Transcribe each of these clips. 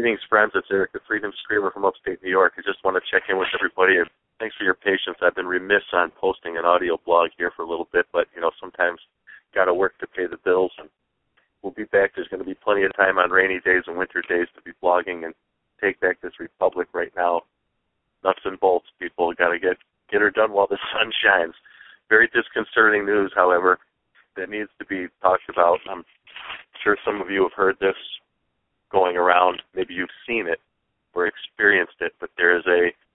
Greetings, friends. It's Eric, the Freedom Screamer from upstate New York. I just want to check in with everybody, and thanks for your patience. I've been remiss on posting an audio blog here for a little bit, but, sometimes got to work to pay the bills, and we'll be back. There's going to be plenty of time on rainy days and winter days to be blogging and take back this republic right now. Nuts and bolts, people. Got to get her done while the sun shines. Very disconcerting news, however, that needs to be talked about. I'm sure some of you have heard this going around. Maybe you've seen it or experienced it, but there is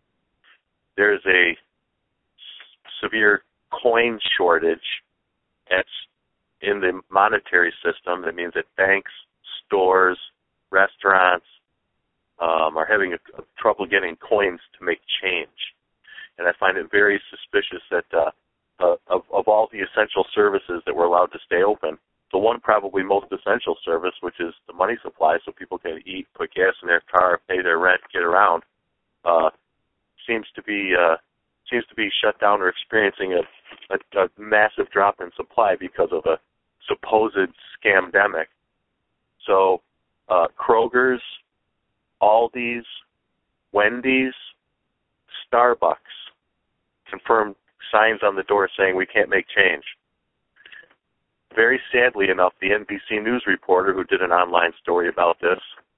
a severe coin shortage that's in the monetary system. That means that banks, stores, restaurants are having trouble getting coins to make change. And I find it very suspicious that of all the essential services that we're allowed to stay open, the one probably most essential service, which is the money supply, so people can eat, put gas in their car, pay their rent, get around, seems to be shut down or experiencing a massive drop in supply because of a supposed scamdemic. So Kroger's, Aldi's, Wendy's, Starbucks confirmed signs on the door saying we can't make change. Very sadly enough, the NBC News reporter who did an online story about this,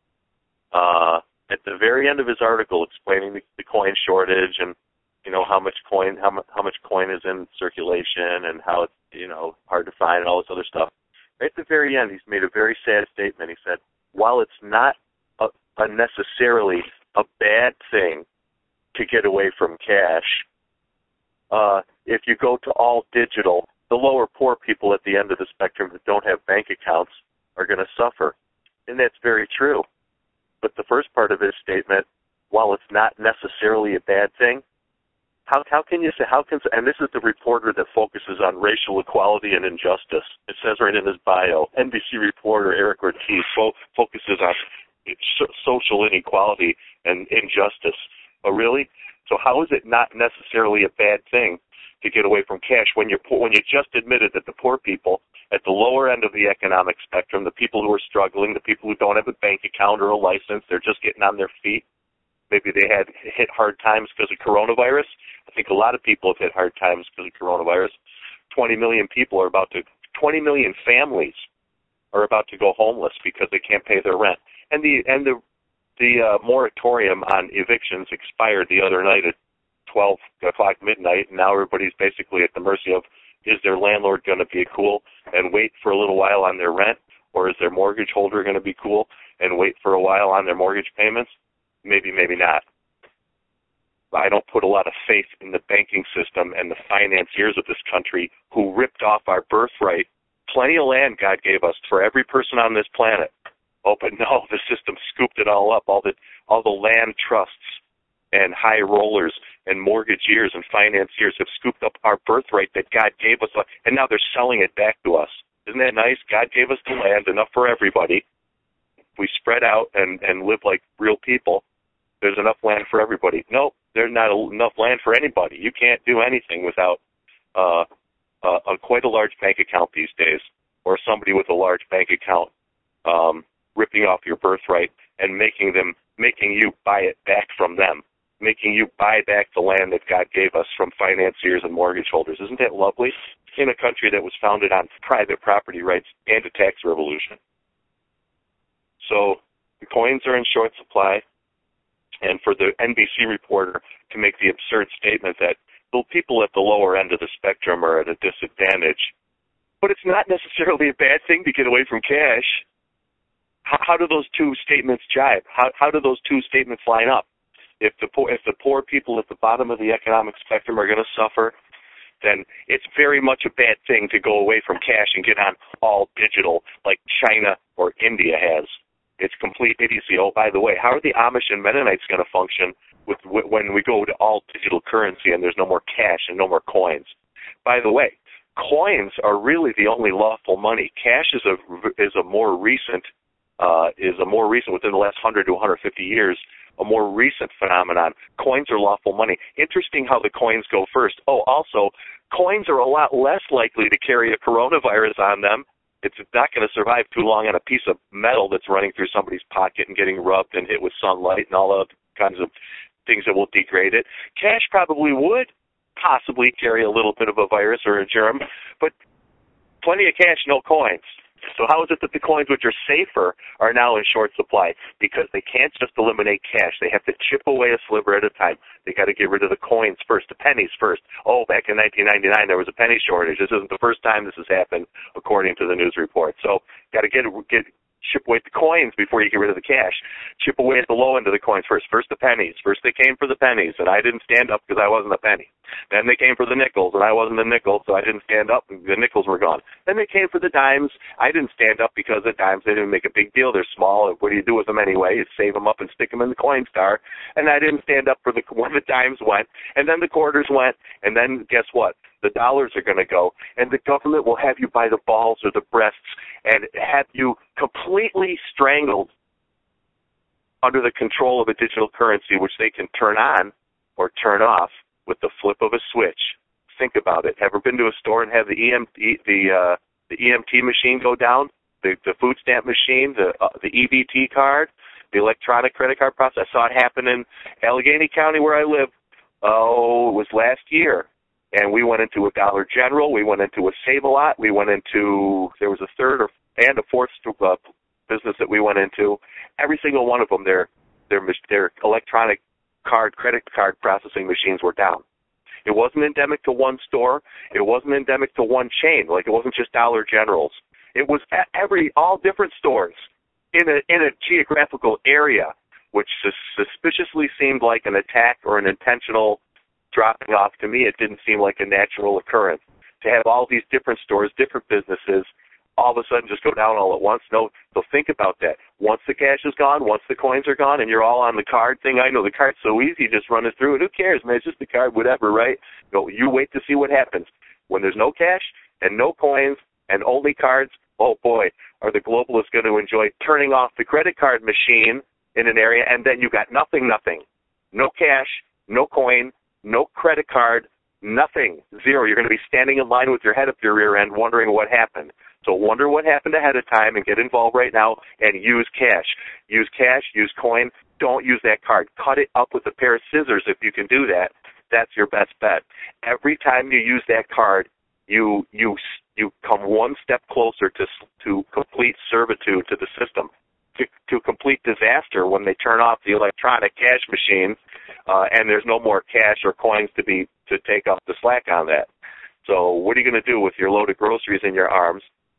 at the very end of his article explaining the coin shortage and how much coin is in circulation and how it's hard to find and all this other stuff. Right at the very end, he's made a very sad statement. He said, while it's not necessarily a bad thing to get away from cash, if you go to all digital, the lower poor people at the end of the spectrum that don't have bank accounts are going to suffer. And that's very true. But the first part of his statement, while it's not necessarily a bad thing, how can you say, and this is the reporter that focuses on racial equality and injustice. It says right in his bio, NBC reporter Eric Ortiz focuses on social inequality and injustice. Oh, really? So how is it not necessarily a bad thing to get away from cash when you just admitted that the poor people at the lower end of the economic spectrum, the people who are struggling, the people who don't have a bank account or a license, they're just getting on their feet. Maybe they had hit hard times because of coronavirus. I think a lot of people have hit hard times because of coronavirus. 20 million families are about to go homeless because they can't pay their rent. And the moratorium on evictions expired the other night at 12 o'clock midnight, and now everybody's basically at the mercy of, is their landlord going to be cool and wait for a little while on their rent, or is their mortgage holder going to be cool and wait for a while on their mortgage payments? Maybe, maybe not. I don't put a lot of faith in the banking system and the financiers of this country who ripped off our birthright. Plenty of land God gave us for every person on this planet. Oh, but no, the system scooped it all up. All the land trusts and high rollers and mortgageers and financiers have scooped up our birthright that God gave us, and now they're selling it back to us. Isn't that nice? God gave us the land, enough for everybody. If we spread out and live like real people, there's enough land for everybody. No, there's not enough land for anybody. You can't do anything without quite a large bank account these days, or somebody with a large bank account ripping off your birthright and making you buy it back from them, making you buy back the land that God gave us from financiers and mortgage holders. Isn't that lovely? In a country that was founded on private property rights and a tax revolution. So the coins are in short supply, and for the NBC reporter to make the absurd statement that the people at the lower end of the spectrum are at a disadvantage, but it's not necessarily a bad thing to get away from cash. How do those two statements jibe? How do those two statements line up? If the poor people at the bottom of the economic spectrum are going to suffer, then it's very much a bad thing to go away from cash and get on all digital like China or India has. It's complete idiocy. Oh, by the way, how are the Amish and Mennonites going to function when we go to all digital currency and there's no more cash and no more coins? By the way, coins are really the only lawful money. Cash is a more recent within the last 100 to 150 years, a more recent phenomenon. Coins are lawful money. Interesting how the coins go first. Oh, also, coins are a lot less likely to carry a coronavirus on them It's not going to survive too long on a piece of metal that's running through somebody's pocket and getting rubbed and hit with sunlight and all other kinds of things that will degrade it. Cash probably would possibly carry a little bit of a virus or a germ, but plenty of cash, no coins. So how is it that the coins, which are safer, are now in short supply? Because they can't just eliminate cash. They have to chip away a sliver at a time. They got to get rid of the coins first, the pennies first. Oh, back in 1999, there was a penny shortage. This isn't the first time this has happened, according to the news report. So got to chip away at the coins before you get rid of the cash. Chip away at the low end of the coins first. First the pennies. First they came for the pennies, and I didn't stand up because I wasn't a penny. Then they came for the nickels, and I wasn't a nickel, so I didn't stand up, and the nickels were gone. Then they came for the dimes. I didn't stand up because the dimes, they didn't make a big deal. They're small. What do you do with them anyway? You save them up and stick them in the coin star. And I didn't stand up for when the dimes went, and then the quarters went, and then guess what? The dollars are going to go, and the government will have you by the balls or the breasts and have you completely strangled under the control of a digital currency, which they can turn on or turn off with the flip of a switch. Think about it. Ever been to a store and have the EMT machine go down, the food stamp machine, the EBT card, the electronic credit card process? I saw it happen in Allegheny County where I live. Oh, it was last year. And we went into a Dollar General. We went into a Save-A-Lot. We went into, there was a third and a fourth business that we went into. Every single one of them, their electronic credit card processing machines were down. It wasn't endemic to one store. It wasn't endemic to one chain. Like, it wasn't just Dollar Generals. It was all different stores in a geographical area, which suspiciously seemed like an attack or an intentional dropping off. To me, it didn't seem like a natural occurrence. To have all these different stores, different businesses, all of a sudden just go down all at once. No, so think about that. Once the cash is gone, once the coins are gone, and you're all on the card thing, I know the card's so easy, just run it through it. Who cares, man? It's just the card, whatever, right? No, you wait to see what happens. When there's no cash and no coins and only cards, oh boy, are the globalists going to enjoy turning off the credit card machine in an area, and then you got nothing. No cash, no coin, no credit card, nothing, zero. You're going to be standing in line with your head up your rear end wondering what happened. So wonder what happened ahead of time and get involved right now and use cash. Use cash, use coin. Don't use that card. Cut it up with a pair of scissors if you can do that. That's your best bet. Every time you use that card, you come one step closer to complete servitude to the system, to complete disaster when they turn off the electronic cash machine, and there's no more cash or coins to take up the slack on that. So what are you going to do with your load of groceries in your arms?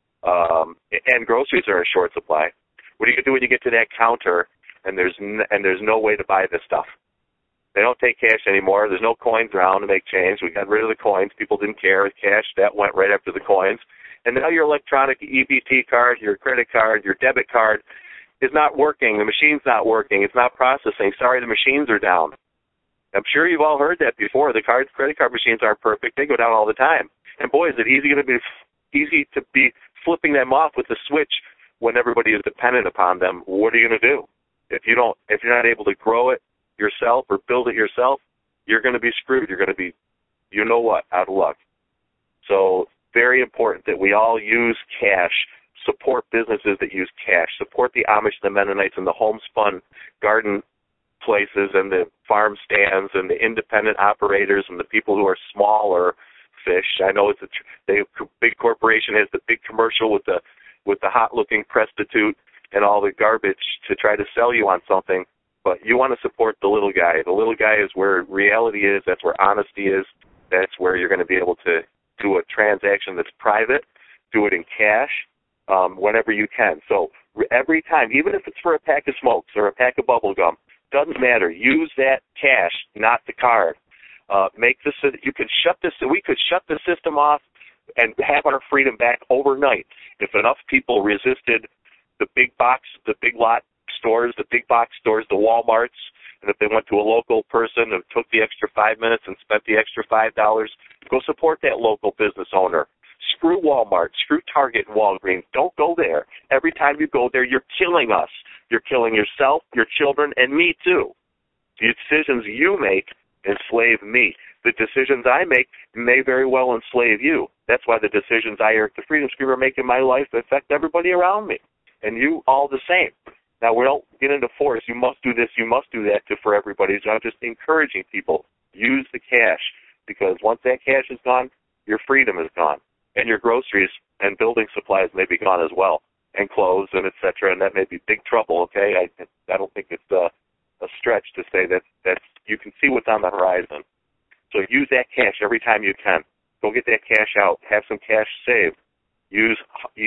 And groceries are in short supply. What are you going to do when you get to that counter and there's no way to buy this stuff? They don't take cash anymore. There's no coins around to make change. We got rid of the coins. People didn't care. Cash, that went right after the coins. And now your electronic EBT card, your credit card, your debit card is not working. The machine's not working. It's not processing. Sorry, the machines are down. I'm sure you've all heard that before. The credit card machines aren't perfect. They go down all the time. And boy, is it easy to be flipping them off with a switch when everybody is dependent upon them. What are you going to do? If you're not able to grow it yourself or build it yourself, you're going to be screwed. You're going to be, out of luck. So very important that we all use cash, support businesses that use cash, support the Amish, the Mennonites, and the homespun garden places and the farm stands and the independent operators and the people who are smaller fish. I know the big corporation has the big commercial with the hot-looking prostitute and all the garbage to try to sell you on something, but you want to support the little guy. The little guy is where reality is. That's where honesty is. That's where you're going to be able to do a transaction that's private, do it in cash, whenever you can. So every time, even if it's for a pack of smokes or a pack of bubble gum, doesn't matter. Use that cash, not the card. We could shut the system off and have our freedom back overnight if enough people resisted the big lot stores, the big box stores, the Walmarts, and if they went to a local person and took the extra 5 minutes and spent the extra $5, go support that local business owner. Screw Walmart, screw Target and Walgreens. Don't go there. Every time you go there, you're killing us. You're killing yourself, your children, and me too. The decisions you make enslave me. the decisions I make may very well enslave you. That's why the decisions I, Eric the Freedom Screamer, make in my life affect everybody around me, and you all the same. Now, we don't get into force. You must do this, you must do that for everybody. So I'm just encouraging people, use the cash, because once that cash is gone, your freedom is gone, and your groceries and building supplies may be gone as well, and clothes and et cetera, and that may be big trouble, okay? I don't think it's a stretch to say that you can see what's on the horizon. So use that cash every time you can. Go get that cash out. Have some cash saved. Use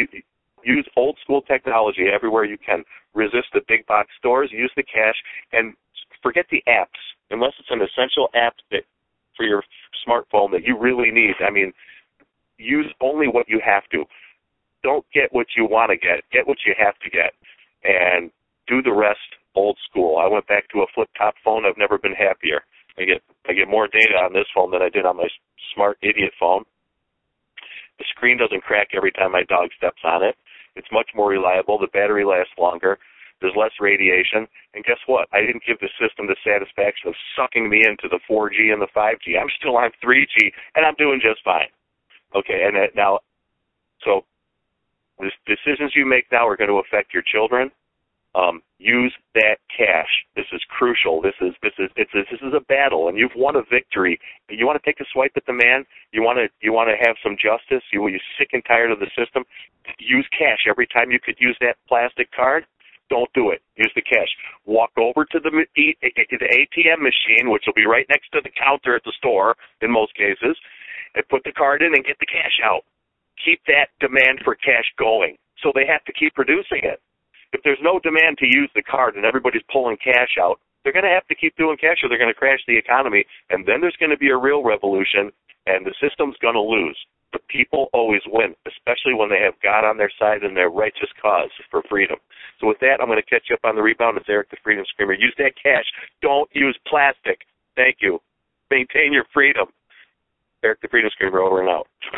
old school technology everywhere you can. Resist the big box stores. Use the cash, and forget the apps unless it's an essential app for your smartphone that you really need. I mean, use only what you have to. Don't get what you want to get. Get what you have to get, and do the rest old school. I went back to a flip-top phone. I've never been happier. I get more data on this phone than I did on my smart idiot phone. The screen doesn't crack every time my dog steps on it. It's much more reliable. The battery lasts longer. There's less radiation. And guess what? I didn't give the system the satisfaction of sucking me into the 4G and the 5G. I'm still on 3G, and I'm doing just fine. Okay, and now, so the decisions you make now are going to affect your children. Use that cash. This is crucial. This is a battle, and you've won a victory. You want to take a swipe at the man? You want to have some justice? You're sick and tired of the system? Use cash every time you could use that plastic card. Don't do it. Use the cash. Walk over to the ATM machine, which will be right next to the counter at the store in most cases, and put the card in and get the cash out. Keep that demand for cash going, so they have to keep producing it. If there's no demand to use the card and everybody's pulling cash out, they're going to have to keep doing cash or they're going to crash the economy, and then there's going to be a real revolution, and the system's going to lose. But people always win, especially when they have God on their side and their righteous cause for freedom. So with that, I'm going to catch you up on the rebound. It's Eric the Freedom Screamer. Use that cash. Don't use plastic. Thank you. Maintain your freedom. Eric the Freedom Screamer, over and out.